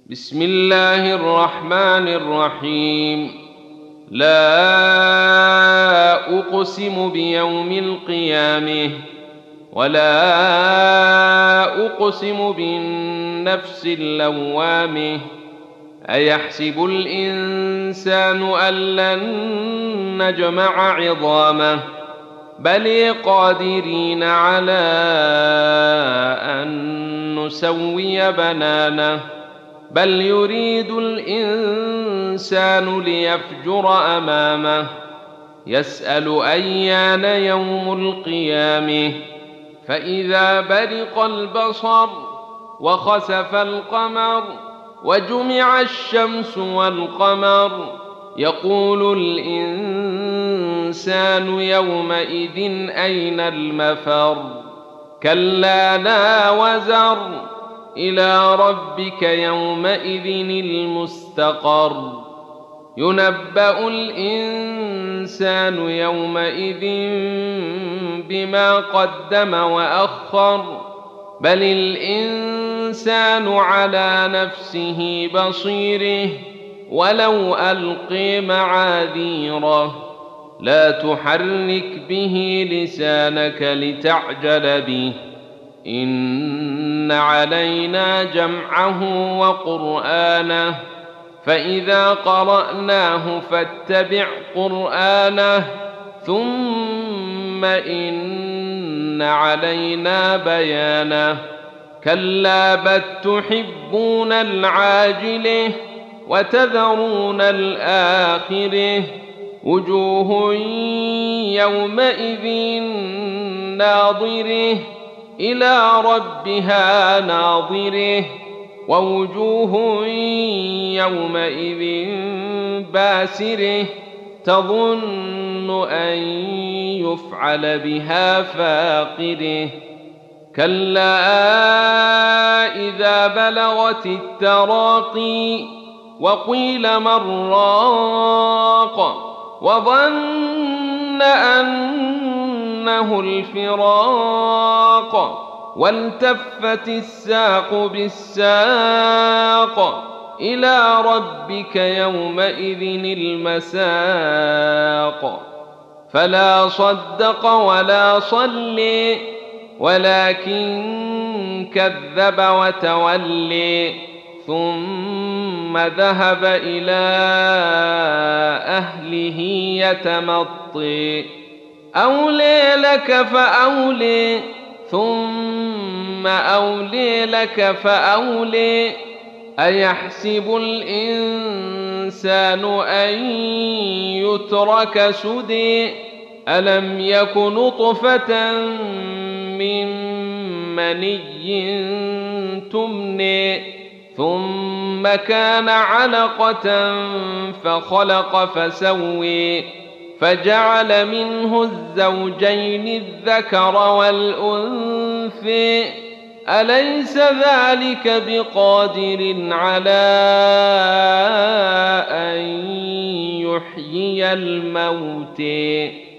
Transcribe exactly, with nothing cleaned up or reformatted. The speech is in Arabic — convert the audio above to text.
بسم الله الرحمن الرحيم. لا أقسم بيوم القيامة ولا أقسم بالنفس اللوامة. أيحسب الإنسان أن لن نجمع عظامه بل قادرين على أن نسوي بنانه بل يريد الإنسان ليفجر أمامه يسأل أيان يوم القيامة. فإذا برق البصر وخسف القمر وجمع الشمس والقمر يقول الإنسان يومئذ أين المفر. كلا لا وزر إلى ربك يومئذ المستقر. ينبأ الإنسان يومئذ بما قدم وأخر بل الإنسان على نفسه بصيره ولو ألقي معاذيره. لا تحرك به لسانك لتعجل به إن علينا جمعه وقرآنه فإذا قرأناه فاتبع قرآنه ثم إن علينا بيانه. كلا بل تحبون العاجلة وتذرون الآخرة وجوه يومئذ ناظرة إلى ربها ناظرة ووجوه يومئذ باسرة تظن أن يفعل بها فاقرة. كلا إذا بلغت التراقي وقيل من راق وظن أنه الفراق والتفت الساق بالساق إلى ربك يومئذ المساق. فلا صدق ولا صلي ولكن كذب وتولي ثم ذهب إلى أهله يتمطي. أولي لك فأولي ثم أولي لك فأولي. أيحسب الإنسان أن يترك سدى ألم يك نطفة من مني تمني ثم كان علقة فخلق فسوي فجعل منه الزوجين الذكر والأنثى أليس ذلك بقادر على أن يحيي الموتى.